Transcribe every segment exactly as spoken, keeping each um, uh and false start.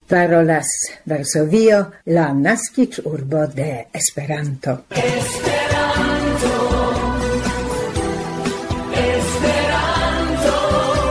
Parolas Varsovio, la naskiĝurbo de Esperanto. Esperanto, Esperanto,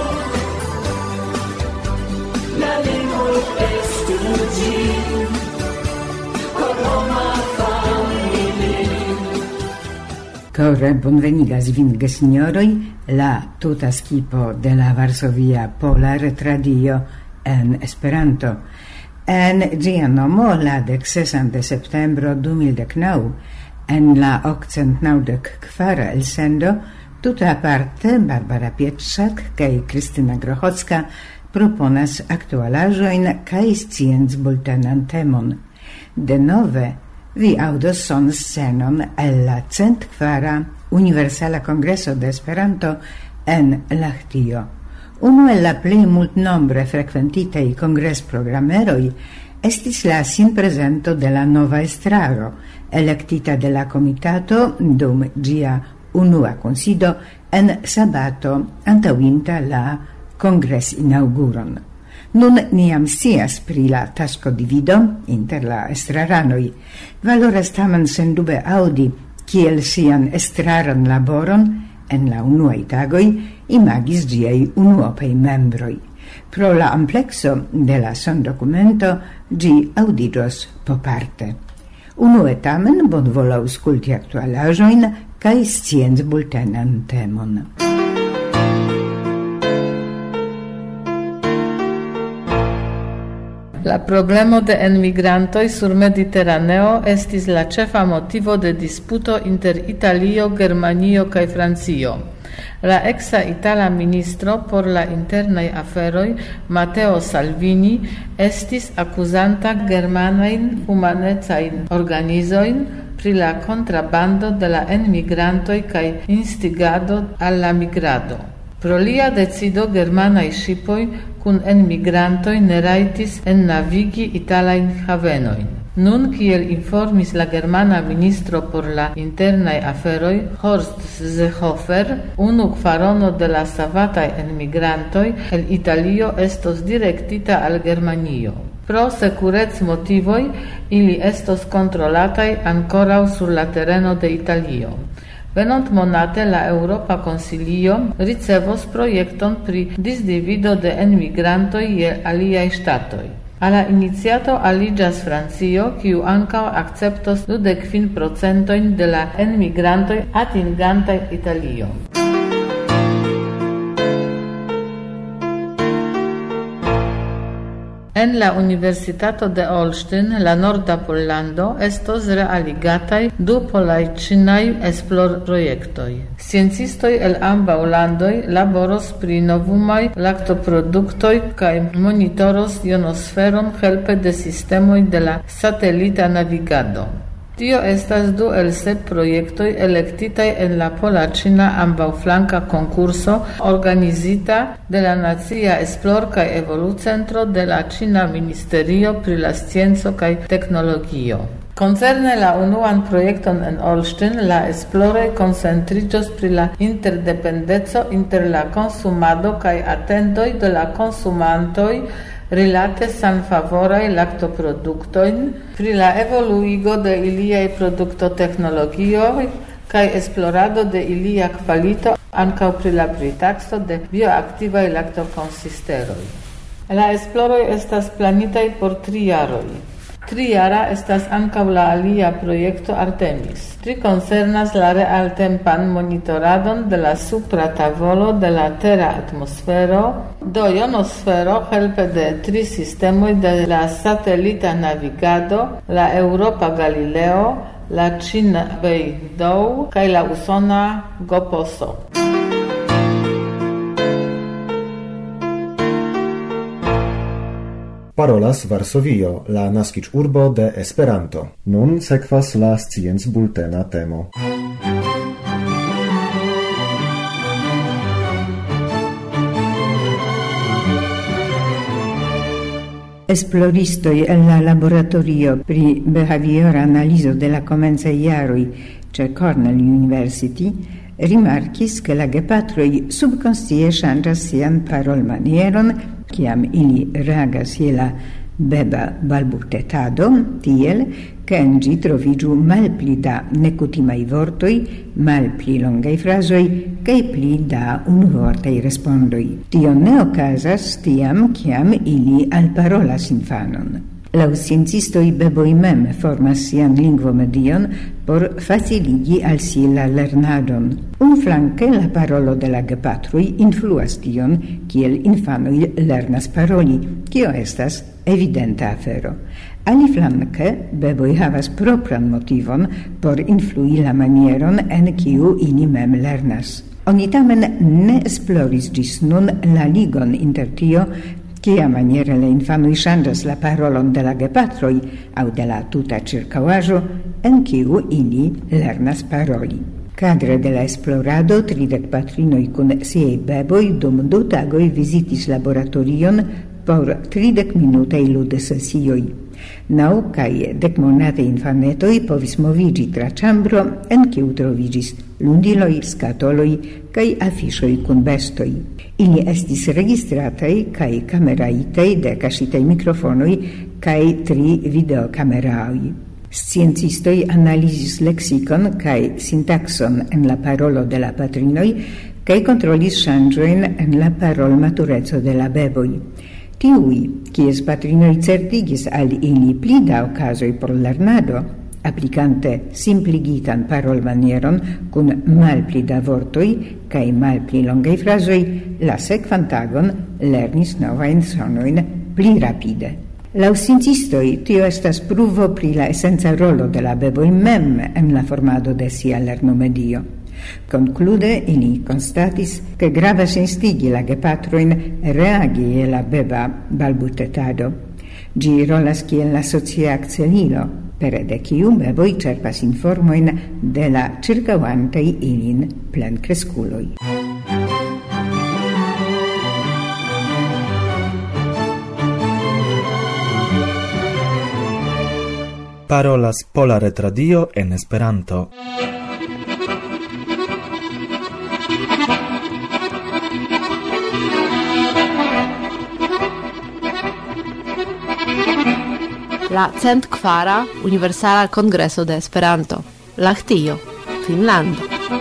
la lingvo estu ĝi, por homa familio. Kore bonvenigas vin gesinjoroj, la tuta skipo de la Varsovia Pola Retradio en Esperanto. En ĝia nomo la dek sesan de septembro du mil dek naŭ en la okcent naŭdek kvara elsendo tute aparte Barbara Pietrzak kaj Krystyna Grochocka proponas aktualaĵojn kaj sciencbultenan temon. Denove vi aŭdos sonscenon el la cent kvara Universala Kongreso de Esperanto en Lahtio. Unu el la plej multnombre frekventitaj kongresprogrameroj estis la sinprezento de la nova estraro, elektita de la komitato dum ĝia unua kunsido en sabato antaŭinta la kongresinauguron. Nun niam scias pri la taskodivido inter la estraranoj. Valoras tamen sendube aŭdi kiel sian estraran laboron en la unuaj tagoj imagis ĝiaj unuopaj membroj. Pro la amplekso de la sondokumento ĝi aŭdiĝos poparte. Unue tamen bonvolu aŭskulti aktualaĵojn kaj sciencbultenan temon. La problemo de enmigrantoj sur Mediteraneo estis la ĉefa motivo de disputo inter Italio, Germanio kaj Francio. La eksa itala ministro por la internaj aferoj, Matteo Salvini, estis akuzanta germanajn humanecajn organizojn pri la kontrabando de la enmigrantoj kaj instigado al la migrado. Pro lia decido germanaj ŝipoj kun enmigrantoj ne rajtis ennavigi italajn havenojn. Nun, kiel informis la germana ministro por la internaj aferoj, Horst Seehofer, unu kvarono de la savataj enmigrantoj el Italio estos direktita al Germanio. Pro sekurec-motivoj ili estos kontrolataj ankoraŭ sur la tereno de Italio. Venont monate la Europa Konsilio ricevos projekton pri disdivido de enmigrantoj je aliaj ŝtatoj. A la iniciato aliĝas Francio, kiu ankaŭ akceptos dudek kvin procentojn de la enmigrantoj atingantaj Italion. En la Universitato de Olsztyn, la norda Pollando, estos realigataj du polajĉinaj esplorprojektoj. Sciencistoj el ambaŭ landoj laboros pri novumaj laktoproduktoj kaj monitoros ionosferon helpe de sistemoj de la satelita navigado. Tio estas du el sep projektoj elektitaj en la pola-ĉina ambaŭflanka konkurso organizita de la Nacia Esplor- kaj Evolucentro de la Ĉina Ministerio pri la Scienco kaj Teknologio. Koncerne la unuan projekton en Olsztyn, la esploroj koncentriĝos pri la interdependeco inter la konsumado kaj atendoj de la konsumantoj rilate sanfavoraj laktoproduktojn, pri la evoluigo de iliaj produktotehnologioj kaj esplorado de ilia kvalito, ankaŭ pri la pritakso de bioaktivaj laktokonsisteroj. La esploroj estas planitaj por tri jaroj. Trijara estas ankaŭ la alia projekto Artemis. Tri koncernas la realtempan monitoradon de la supra tavolo de la tera atmosfero, do ionosfero helpe de tri sistemoj de la satelita navigado, la Europa Galileo, la Ĉina Beidou kaj la usona Goposo. Parolas Varsovio, la naskiĝurbo de Esperanto. Nun sekvas la sciencbultena temo. Esploristoj en la laboratorio pri behaviora analizo de la komencaj jaroj ĉe Cornell University rimarkis, che la gepatroj subkonscie ŝanĝas sian parolmanieron, kiam ili reagas je la beba balbutetado, tiel, che en gi trovigiu malpli da necutimai vortoi, malpli longai frasoi, cae pli da unvortai respondoi. Tio ne ocasas tiam, ciam ili alparolas infanon. Lau sciencistoi beboi mem formas sian lingvomedion por faciligi al si la lernadon. Un flanque la parolo de la gepatrui influas tion, kiel infanoi lernas paroli, kio estas evidenta afero. Ali flanque, beboi havas propran motivon por influi la manieron en kiu ili mem lernas. Oni tamen ne esploris gis nun la ligon inter tio kia maniere le infanoi changas la parolon de la gepatroi au de la tuta circauajo en kiu ili lernas paroli. Cadre de la esplorado, tridec patrinoi cun siei beboi dum du tagoi visitis laboratorion por tridec minutei ludesesioi. Nau cae decmonate infanetoi povis movigi tra chambro en kiu trovigis lundiloi, scatoloi cae affișoi cun bestoi. Ili estis registratei cae cameraitei de casitei microfonoi cae tri videocameraoi. Sciencistoi analisis lexicon cae syntaxon en la parolo de la patrinoi cae controlis changioin en la parol maturezo de la beboi. Tiui, kies patrinoi certigis al ili pli da ocasoi por lernado, applicante simpligitan parol manieron cun malpli da vortoi cae malpli longai frasoi, la sekvan tagon lernis novain sonoin pli rapide. Lau sciencistoi, tio estas pruvo pri la essenza rolo de la beboi mem en la formado de sia lernomedio. Conclude, ili constatis che gravas instigi la gepatroin reagi e la beba balbutetado. Gi rolas kiel la socia accelilo, per de kiu beboi cerpas informoin de la circauantei ilin plen cresculoi. Parolas Pola Retradio en Esperanto. La cent kvara Universala Kongreso de Esperanto, Lahtio, Finnlando.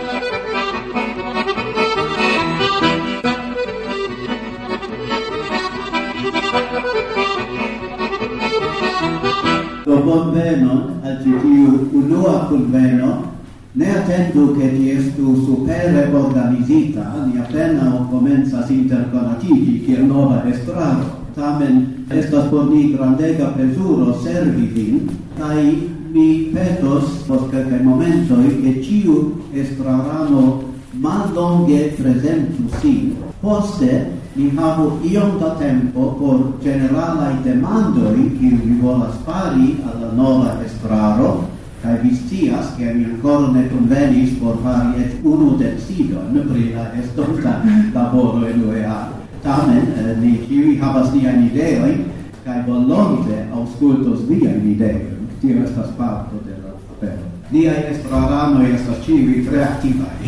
Do bonvenon al tiu unua kunveno. Ne attendu che ti estu supere organizita, ni appena komencas interkonatigi kiel nova estraro. Tamen estas por ni grandega plezuro servi vin, kaj mi petos post kelkaj momentoj, ke ĉiu estrarano mallonge prezentu sin. Poste ni havu iom da tempo por generalaj demandoj, kiuj vi volas fari al la nova estraro, kaj vi scias, ke mi ankoraŭ ne konvenis por fari eĉ unu decidon pri la estonta laboro en U E A. Tamen, eh, ni kiuj havas niajn ideojn, kaj volonte aŭskultos viajn ideojn. Tio estas parto de la afero. Niaj estraranoj estas ĉiuj tre aktivaj.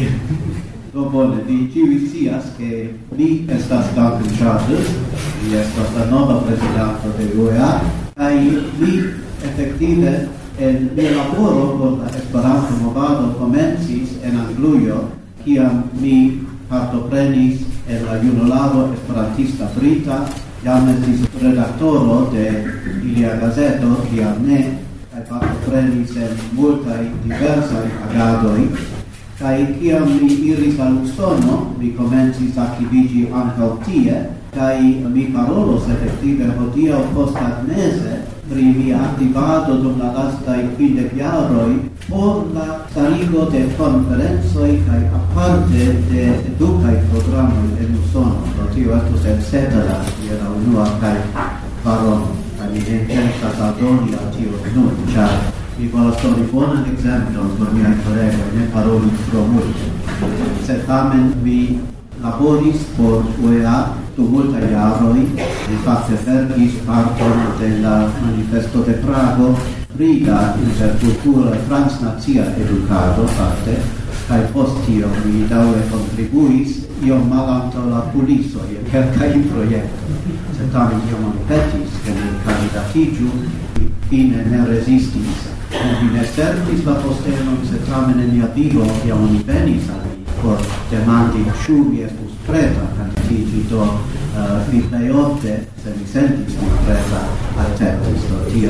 Do bone, vi ĉiuj scias, ke mi estas Duncan Charles, mi estas la nova prezidanto de U E A, kaj mi efektive en mia laboro por la Esperanto movado komencis en Anglujo, kiam mi partoprenis en la junularo esperantista brita, jam estis redaktoro de ilia gazeto, kiam ne, kaj partoprenis en multaj diversaj agadoj, kaj kiam mi iris al Usono, mi komencis aktivigi ankaŭ tie, kaj mi parolos efektive hodiaŭ posttagmeze pri mia aktivado dum la lastaj kvindek jaroj por la starigo de konferencoj kaj aparte de edukaj programoj en Usono. Do tio estos etcetera je la unua kaj parolo. Kaj mi intencas aldoni al tio nun, ĉar mi volas doni bonan ekzemplon por miaj kolegoj, ne paroli tro multe. Sed tamen mi laboris por U E A dum multaj jaroj, li fakte verkis parton de la manifesto de Prago pri la interkultura transnacia edukado fakte, Kai post tio mi daure contribuis io malanto la puliso e quelcai proiecto. Se tamen io non petis che mi candidatigiu, fine ne resistis. Mi ne servis la postenon, se tamen in mia vivo io non venis a mi por demandi ciu mi estus preta candidigi do uh, mi plei ofte, se mi sentis mi preta acceptis do tio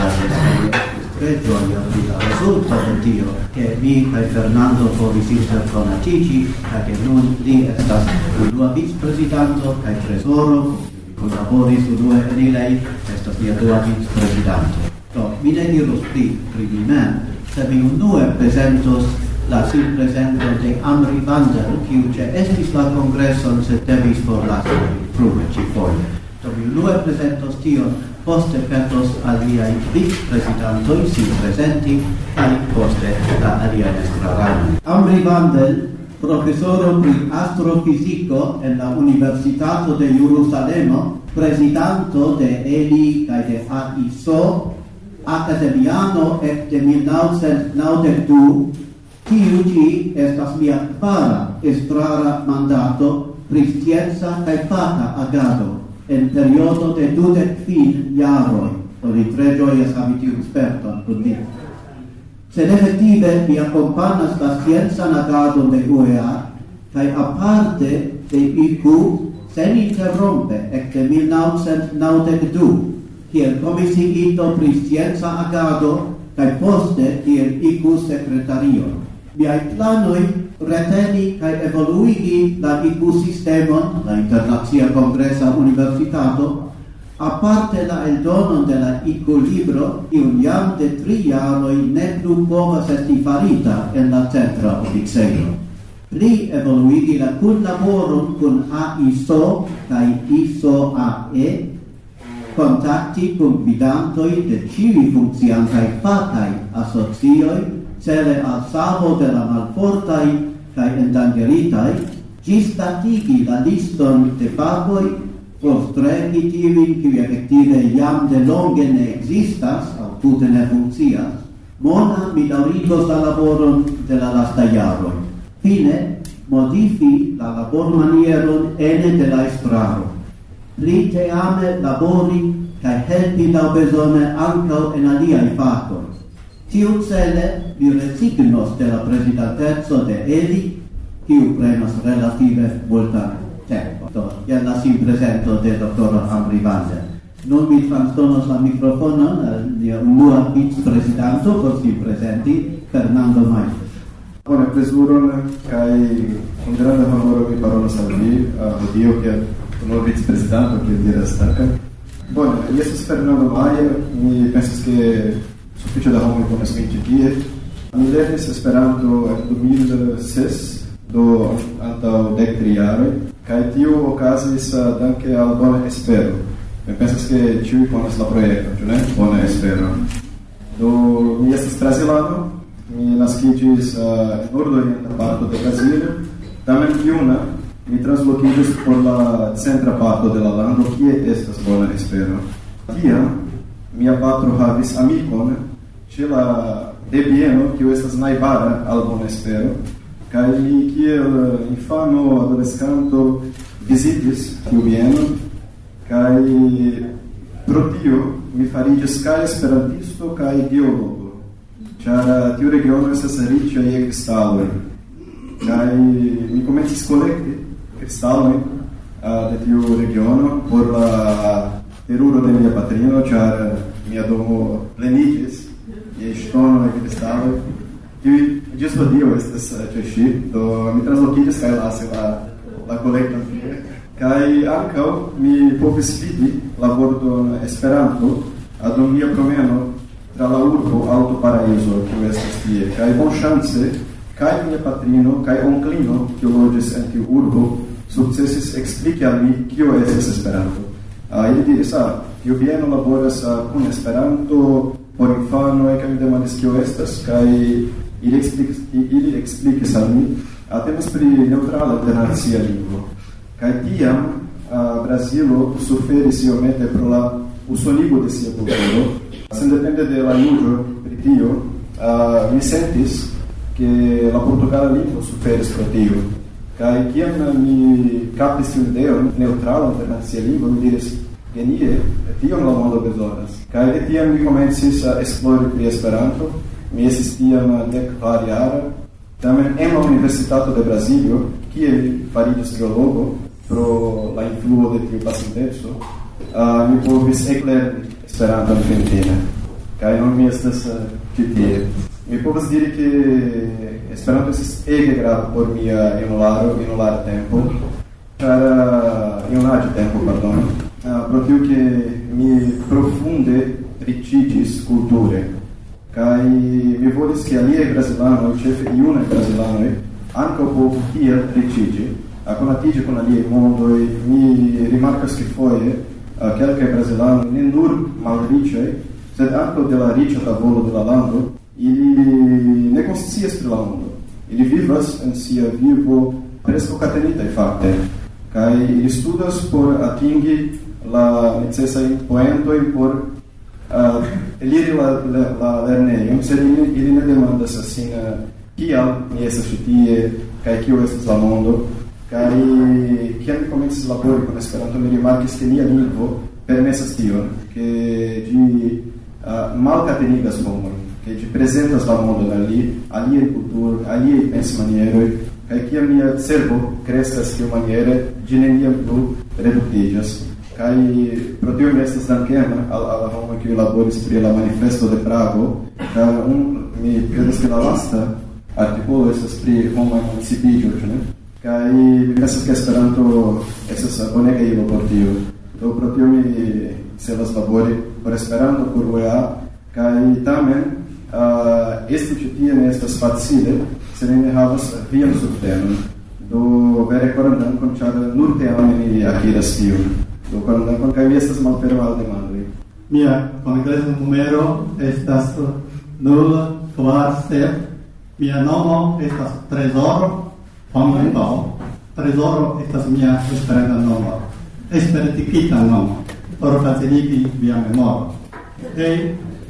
in tre gioia di la risulta del Dio che mi e Fernando povis interconatigi e che nun li estas unua vicepresidanto e tresoro collaboris unue enilei estas mia dua vicepresidanto. Do, mi ne dirus pli pri mi mem, se mi unue presentos la sin presento de Amri Vandel, kiu ce estis la congresson se devis forlasi pruve ci foie. Do, mi unue presentos tion, poste petos aliai vicepresidentoi si presenti, e poste la aliai estraranoi. Amri Vandel, professoro pri astrofisico en la Universitato de Jerusalemo, presidanto de Eli cae de A I S O, academiano ec de mil novecent naŭdek du, tiu ci estas mia kvara estrara mandato pri scienza cae faka agado en periodo de dudek kvin jaroj. Oni tre ĝojas havi tiun sperton kun mi. Sed effettive mi accompagnas la scienzan agadon de U E A kaj aparte de I Q sen interrompe ecte mil novecent naŭdek du kiel komisiito pri scienza agado kaj poste kiel I Q sekretario. Miaj planoj reteni kaj evoluigi la I Q sistemon, la Internacia Kongresa Universitato, aparte la eldonon de la I Q libro, iun jam de tri jaroj ne plu povas esti farita en la centra oficejo. Pli evoluigi la kunlaboron kun A I S O kaj I S O A E, contacti kun gvidantoj de ĉiuj funkciantaj fakaj asocioj, cele al salvo de la malfortaj kaj endangeritaj, ĝisdatigi la liston de fakoj, postregi tiujn kiuj efektive jam de longe ne ekzistas aŭ tute ne funkcias. Mona mi daŭrigos la laboron de la lastaj jaroj. Fine, modifi la labormanieron ene de la estraro. Pli teame labori kaj helpi laŭbezone ankaŭ en aliaj fakoj. Tiucele mi resignos de la presidenteco de Eli, kiu prenas relative multan tempo. Do, jen la simpresento de doktoro Amri Vandel. Nun mi transdonos la mikrofonon al nia unua vicepresidanto por simpresenti, Fernando Maite. Bone, plezuron kaj con granda honoro mi parolas al vi, hodiaŭ kiel unua vicepresidanto, kiel diras Starka. Bone, mi estas Fernando Maite, mi pensas ke sufiĉe da homoj konas min ĉi tie. Mi lernis Esperanto en du mil ses, do antaŭ dek tri jaroj, kaj tio okazis danke al Bona Espero. Mi pensas ke ĉiuj konas la projekton, ĉu ne? Bona Espero. Do mi estas brazilano, mi naskiĝis en nordorienta parto de Brazilo, tamen juna mi translokiĝis por la centra parto de la lando, kie estas Bona Espero. Tiam mia patro havis amikon ĉe la debieno, kiu estas najbara al Bona Espero, kaj mi kiel infano, adoleskanto vizitis tiu bienon, kaj pro tio mi fariĝis kaj esperantisto kaj geologo, ĉar tiu regiono estas riĉa je kristaloj. Kaj mi komencis kolekti kristalojn de tiu regiono por la teruro de mia patrino, ĉar mia domo pleniĝis je ŝtonoj kaj kristaloj. Kiuj ĝis hodiaŭ estas ĉe ŝi, do mi translokiĝis kaj lasis la la kolekton tie. Kaj ankaŭ mi povis vidi la vorton Esperanto dum mia promeno tra la urbo Alto Paraíso, kiu estas tie. Kaj bonŝance kaj mia patrino kaj onklino, kiu loĝis en tiu urbo, sukcesis ekspliki al mi kio estas Esperanto. Uh, ili diris, ah, tiu bieno laboras uh, kun Esperanto por infanoj, kaj mi demandis kio estas, kaj ili eksplikis, ili eksplikis al mi, uh, temas pri neŭtrala internacia lingvo. Kaj tiam uh, Brazilo suferis iomete pro la usonigo de sia kulturo. Sendepende de la juĝo pri tio, uh, mi sentis che la portugala lingua superis pro tio. Kai kiam mi captis un ideo neutrala inter sia lingua, mi diris, genie, tion la mondo bezonas. Kai tiam mi komencis a esplori pri Esperanto, mi estis tiam dek kvar jara, tamen en la Universitato de Brasilio, kie mi fariĝis geologo pro la influo de tiu pasinteco, uh, mi povis eklerni Esperanton finfine. Kaj nun mi estas uh, ĉi tie. Mi povas diri ke Esperanto estis ege grava por mia junularo, junulara tempo, ĉar uh, junaĝa tempo, pardon, uh, pro tio ke mi profunde riĉiĝis kulture. Kaj mi volis ke aliaj brazilanoj, ĉefe junaj brazilanoj, ankaŭ povu tiel riĉiĝi, konatiĝi kun aliaj mondoj. Mi rimarkas ke foje uh, kelkaj brazilanoj ne nur malriĉaj, sed ankaŭ de la riĉa tavolo de la lando, ili ne konscias pri la mondo. Ili vivas en sia vivo preskaŭ katenitaj fakte, kaj ili studas por atingi la necesajn poentojn por uh, eliri la, la, la lernejon, sed ili, ili ne demandas sin uh, kial mi estas ĉi tie kaj kio estas la mondo. Kaj kiam mi komencis labori kun Esperanto, mi rimarkis ke lia lingvo permesas tion, ke ĝi uh, malkatenigas homojn, ke ĝi prezentas la mondon al li, aliaj kulturoj, aliaj pensmanieroj, kaj kiam mia cerbo kreskas tiumaniere, ĝi neniam plu reduktiĝas. Kaj pro tio mi estas dankema al, al la homoj kiuj laboris pri la manifesto de Prago, kaj un, mi kredas ke la lasta artikolo estas pri homaj emancipiĝo, ĉu ne? Kaj mi pensas ke Esperanto estas bonega ilo por tio. Do pro tio mi celas labori por Esperanto, por U E A, kaj tamen uh, esti ĉi tie ne estas facile, se ne havas vian subtenon. Do vere koran dankon, ĉar nur teame ni akiras tion. Do koran dankon, kaj mi estas malferma al demandoj. Mia kongresa numero estas nul kvar sep. Mia nomo estas Trezoro Fonmenbao. Trezoro estas mia esperanta nomo, esperantigita nomo, por faciligi via memoro. Kaj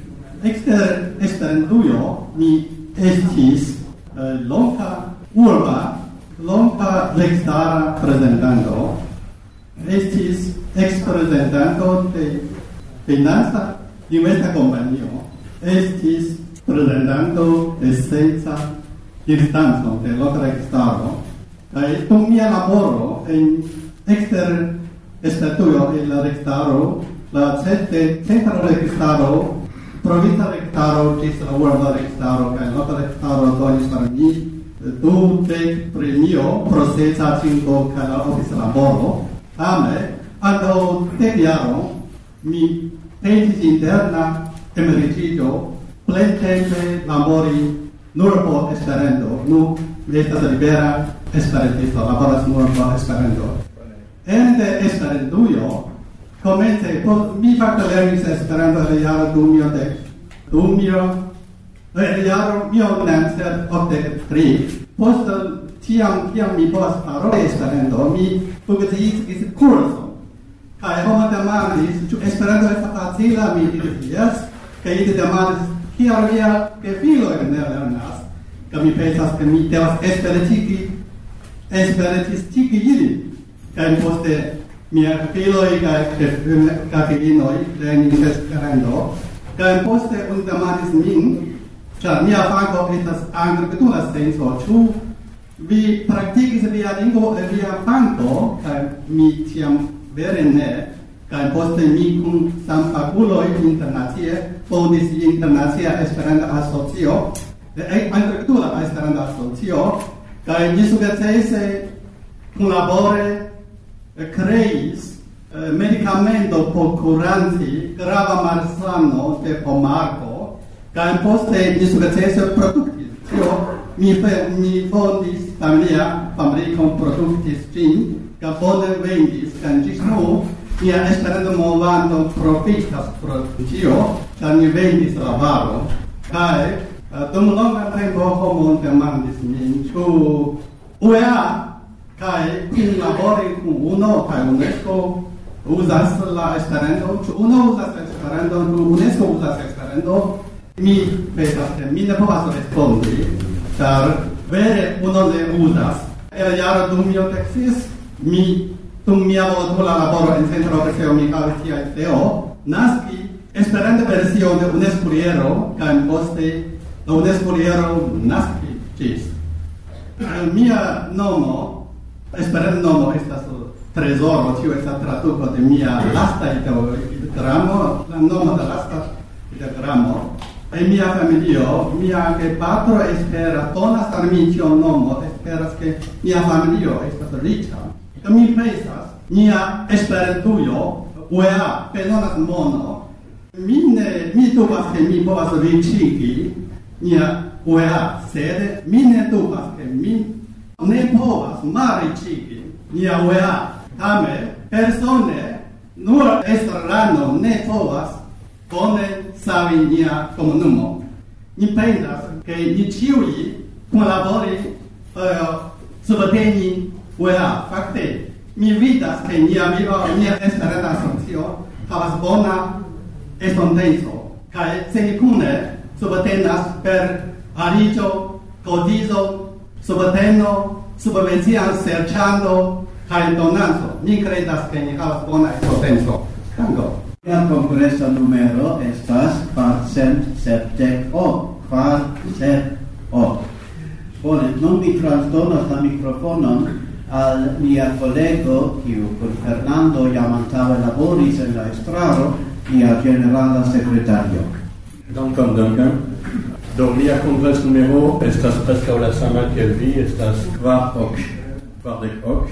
ekster Esperantujo mi estis eh, longa urba, longa registara prezentanto, estis ex-prezentanto de financa investa kompanio, estis prezentanto de scienca instanco de loka registaro, kaj dum mia laboro en ekster Esperantujo en la registaro, la certe centra registaro, provincia registaro ĝis la urba registaro kaj loka registaro donis al mi du dek premio pro scienca cinko kaj la oficlaboro. Tamen antaŭ dek jaroj mi pensis interna emeritiĝo plentempe labori nur por Esperanto. Nu, mi estas libera esperantisto, laboras nur por Esperanto. Ene Esperantujo, komence, mi fakte lernis Esperanto en la jaro du mil dek. Du mil, en la jaro mil novecent okdek tri. Post tiam, kiam mi povas paroli Esperanto, mi publikigis kurson. Kaj homo demandis, ĉu Esperanto estas facila, mi diris jes, kaj ili demandis, kial via gefiloj ne lernas, kaj mi pensas, ke mi devas esperantigi, esperantistigi ilin, kaj poste mia gefiloj kaj filinoj lernis Esperanto, kaj poste oni demandis min, ĉar mia fako estas angla senco, ĉu vi praktikis via lingvo en via fako, kaj mi tiam vere ne, kaj poste mi kun samfaguloj internacie fondis Internacia Esperanta Asocio, Angla Esperanta Asocio, kaj ĝi sukcese kunlabore kreis medikamento por kuranti grava malsano de pomarko, kaj poste ĝi sukcese produktis. Tio mi mi fondis familia fabrikon produktis ĝin, kaj bone vendis, kaj ĝis nun mia Esperanto movado profitas pro tio, ĉar mi vendis la varon. Kaj dum longa tempo homo demandis min, ĉu U E A kaj kunlabori kun UNO kaj UNESCO uzas la Esperanto, ĉu UNO uzas Esperanto, ĉu UNESCO uzas Esperanto. Mi pensas, ke mi ne povas respondi, char vere uno ne uzas. El jaro du mil sexis, mi dum mia volontola laboro en centro de seo mi havis tia ideo, naski Esperanta versio de un escuriero, kaj poste la un escuriero naski ĝis. Mia nomo, Esperanta nomo estas Trezoro, tio estas traduko de mia lasta ideogramo, la nomo de lasta ideogramo. En mia familio, mia gepatro esperas, donas al mi tion nomo, esperas ke mia familio estas riĉa. Do mi pensas, nia Esperantujo, U E A, bezonas mono. Mi ne, mi dubas ke mi povas riĉigi nia U E A, sed mi ne dubas ke mi ne povas malriĉigi nia U E A. Tamen, persone, nur estrarano ne povas bone savi nia komunumo. Ni pensas ke ni ĉiuj kunlabori uh, subteni U E A. Fakte, mi vidas ke nia vivo, nia Esperanta asocio havas bona estonteco, kaj se ni kune subtenas per aliĝo, kotizo, subteno, subvencian serĉado kaj donanco. Mi kredas ke ni havas bona estonteco. Danko. La kongresa numero estas kvarcent sepdek ok. Kvarcent ok. Bone, nun mi transdonas la mikrofonon al mia kolego, kiu kun Fernando jam antaŭe laboris en la estraro, mia generala sekretario. Dankon, dankon. Do mia kongres numero estas preskaŭ la sama kiel vi, estas kvar ok. Kvardek ok.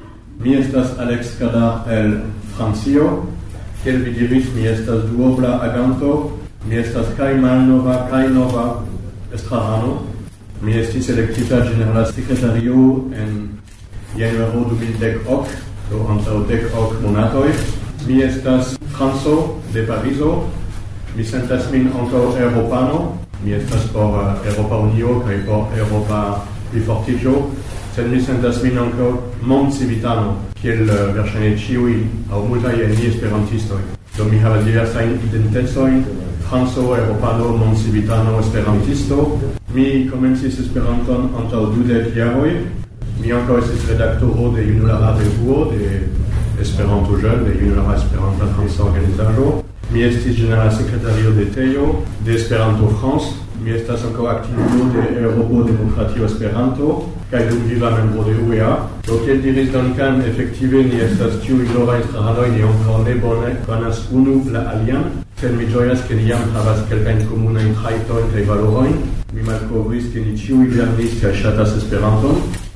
Mi estas Alex Kada el Francio. Kiel vi diris, mi estas duobla aganto. Mi estas kaj malnova kaj nova estrarano. Mi estis elektita generala sekretario en januaro du mil dek ok, do antaŭ dek ok monatoj. Mi estas Franco de Parizo. Mi sentas min ankaŭ eŭropano. Mi estas por uh, Eŭropa Unio kaj por Eŭropa plifortiĝo, sed mi sentas min ankaŭ mondcivitano, kiel uh, verŝajne ĉiuj aŭ multaj el ni esperantistoj. Do mi havas diversajn identecojn: Franco, eŭropano, mondcivitano, esperantisto. Mi komencis Esperanton antaŭ dudek jaroj. Mi ankaŭ estis redaktoro de Junulara Revuo, de Esperanto Jeune, de Junulara Esperanta Franca organizaĵo. Mi estis generala sekretario de Tejo, de Esperanto France. Mi estas ankaŭ aktivulo de Eŭropo Demokratio Esperanto kaj dum viva membro de U E A. Do kiel diris Duncan, efektive ni estas ĉiuj novaj estraranoj, ni ankaŭ ne bone konas unu la alian, sed mi ĝojas ke ni jam havas kelkajn komunajn trajtojn kaj valorojn. Mi malkovris ke ni ĉiuj lernis kaj ŝatas Esperanton.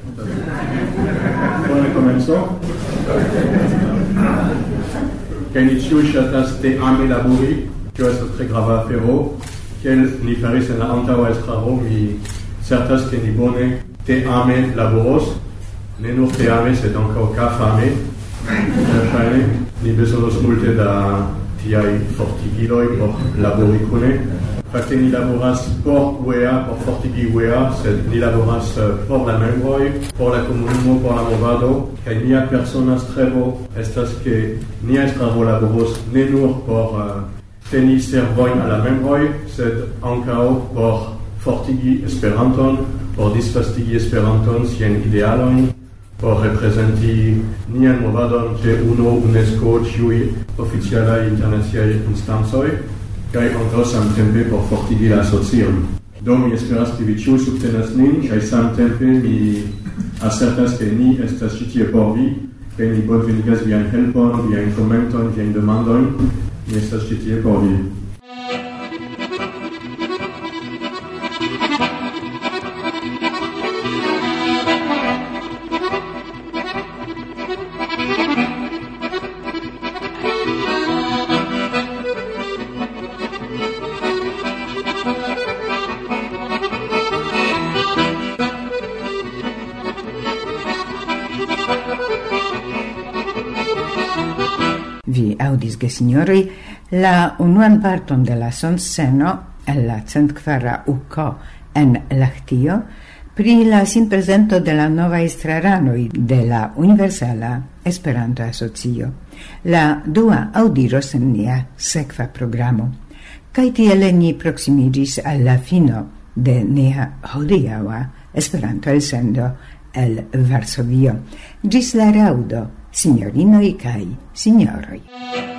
Bone komenco. Kaj ni ĉiuj ŝatas te ame labori, tio estas tre grava afero. Kiel ni faris en la antaŭa estraro, mi certas ke ni bone te ame laboros, ne nur te ame, sed ankaŭ ka fame. Verŝajne ni bezonos multe da tiaj fortigiloj por labori kune. Fakte ni laboras por U E A, por fortigi U E A, sed ni laboras por la membroj, por la komunumo, por la movado, kaj nia persona strevo estas ke nia estraro laboros ne nur por uh, teni servojn al la membroj, sed ankaŭ por fortigi Esperanton, por disvastigi Esperanton siajn idealojn, por reprezenti nian movadon ĉe UNO, UNESCO, ĉiuj oficialaj internaciaj instancoj, kaj ankaŭ samtempe por fortigi la asocion. Do mi esperas ke vi ĉiuj subtenas nin, kaj samtempe mi asertas ke ni estas ĉi tie por vi, kaj ni bonvenigas vian helpon, viajn komentojn, viajn demandojn. Mi estas ĉi tie por vi. Vi audis, gesignoroj, la unuan parton de la sonsceno el la centkvara U K en Lahtio pri la sinprezento de la nova estraranoj de la Universala Esperanto Asocio. La dua audiros en nia sekva programo. Kaj tiele ni proksimiĝis al la fino de nia hodiaŭa Esperanto elsendo el Varsovio. Ĝis la raŭdo, signorinoj kaj signoroj.